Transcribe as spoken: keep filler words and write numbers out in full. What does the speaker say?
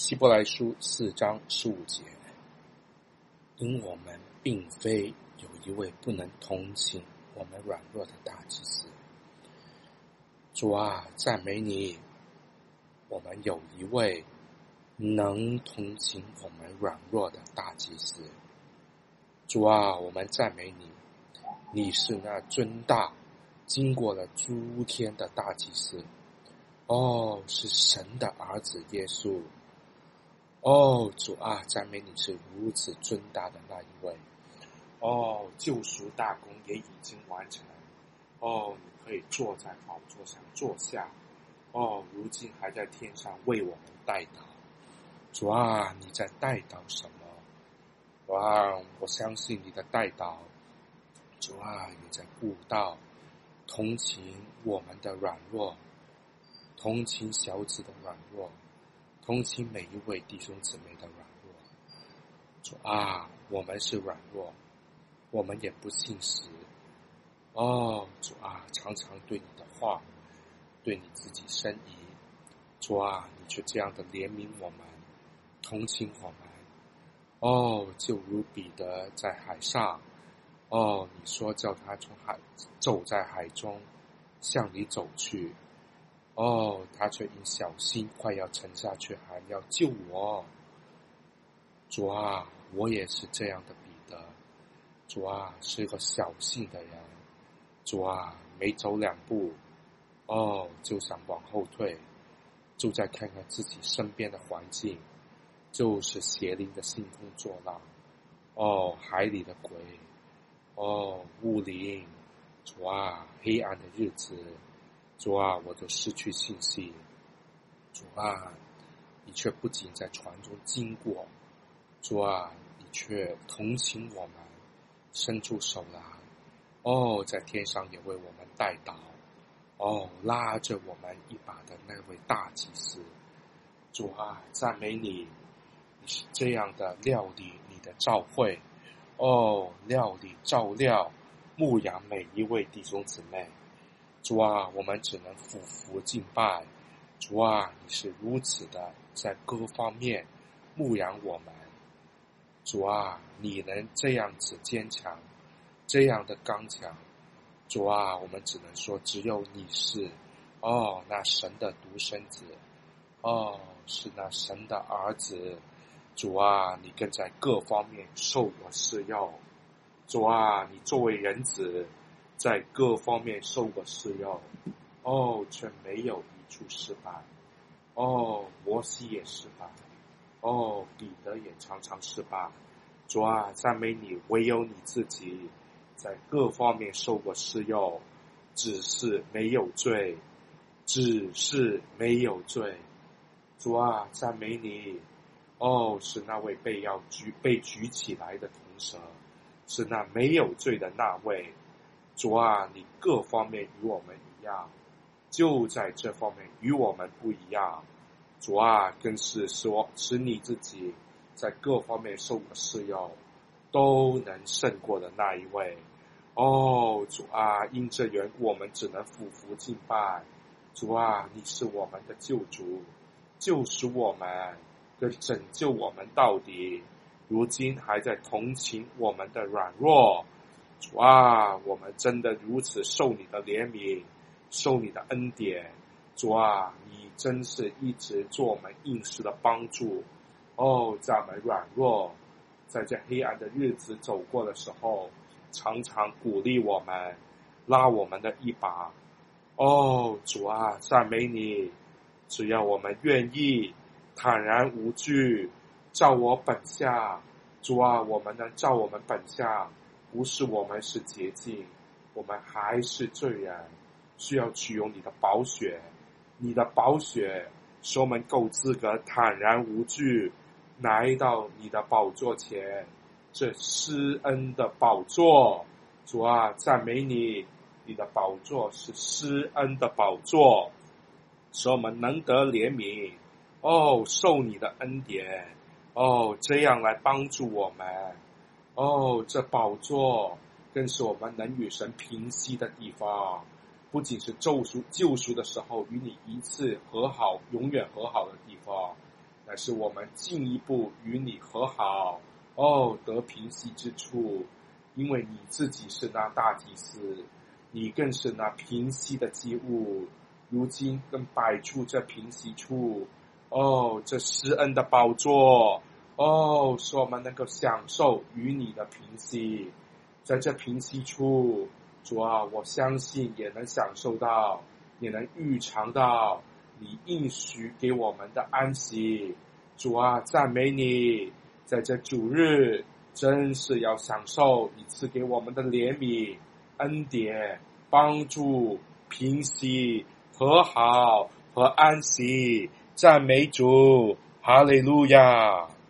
希伯来书四章十五节，因我们并非有一位不能同情我们软弱的大祭司。主啊，赞美你，我们有一位能同情我们软弱的大祭司。主啊，我们赞美你，你是那尊大经过了诸天的大祭司。哦，是神的儿子耶稣。哦，主啊，赞美你是如此尊大的那一位。哦，救赎大功也已经完成。哦，你可以坐在宝座上坐下。哦，如今还在天上为我们代祷。主啊，你在代祷什么？主啊，我相信你的代祷。主啊，你在顾到同情我们的软弱，同情小子的软弱，同情每一位弟兄姊妹的软弱。主啊，我们是软弱，我们也不信实。哦，主啊，常常对你的话，对你自己深疑。主啊，你却这样的怜悯我们，同情我们。哦，就如彼得在海上，哦，你说叫他从海走在海中，向你走去。哦，他却因小心快要沉下去，还要救我。主啊，我也是这样的彼得。主啊，是个小信的人。主啊，没走两步，哦，就想往后退，就再看看自己身边的环境，就是邪灵的兴风作浪，哦，海里的鬼，哦，雾灵，主啊，黑暗的日子，主啊，我都失去信心。主啊，你却不仅在船中经过，主啊，你却同情我们，伸出手来，哦，在天上也为我们代祷，哦，拉着我们一把的那位大祭司。主啊，赞美你，你是这样的料理你的召会，哦，料理照料牧养每一位弟兄姊妹。主啊，我们只能俯伏敬拜。主啊，你是如此的在各方面牧养我们。主啊，你能这样子坚强，这样的刚强。主啊，我们只能说只有你是，哦，那神的独生子，哦，是那神的儿子。主啊，你更在各方面受过试药。主啊，你作为人子，在各方面受过试药，哦，却没有一处失败。哦，摩西也失败，哦，彼得也常常失败。主啊，赞美你，唯有你自己在各方面受过试药，只是没有罪，只是没有罪。主啊，赞美你，哦，是那位被要举被举起来的铜蛇，是那没有罪的那位。主啊，你各方面与我们一样，就在这方面与我们不一样。主啊，更是说使你自己在各方面受过试药，都能胜过的那一位。哦，主啊，因这缘故我们只能俯伏敬拜。主啊，你是我们的救主，救赎我们，跟拯救我们到底，如今还在同情我们的软弱。主啊，我们真的如此受你的怜悯，受你的恩典。主啊，你真是一直做我们应时的帮助。哦，在我们软弱，在这黑暗的日子走过的时候，常常鼓励我们，拉我们的一把。哦，主啊，赞美你，只要我们愿意坦然无惧，照我本相。主啊，我们能照我们本相，不是我们是洁净，我们还是罪人，需要取用你的宝血。你的宝血使我们够资格坦然无惧来到你的宝座前，这施恩的宝座。主啊，赞美你，你的宝座是施恩的宝座，使我们能得怜悯。哦，受你的恩典，哦，这样来帮助我们。哦，这宝座更是我们能与神平息的地方，不仅是救赎救赎的时候与你一次和好永远和好的地方， 乃是我们进一步与你和好，哦，得平息之处，因为你自己是那大祭司，你更是那平息的祭物，如今更摆出这平息处，哦，这施恩的宝座，哦，使我们能够享受与你的平息。在这平息处，主啊，我相信也能享受到，也能预尝到你应许给我们的安息。主啊，赞美你，在这主日真是要享受你赐给我们的怜悯、恩典、帮助、平息、和好和安息。赞美主，哈利路亚。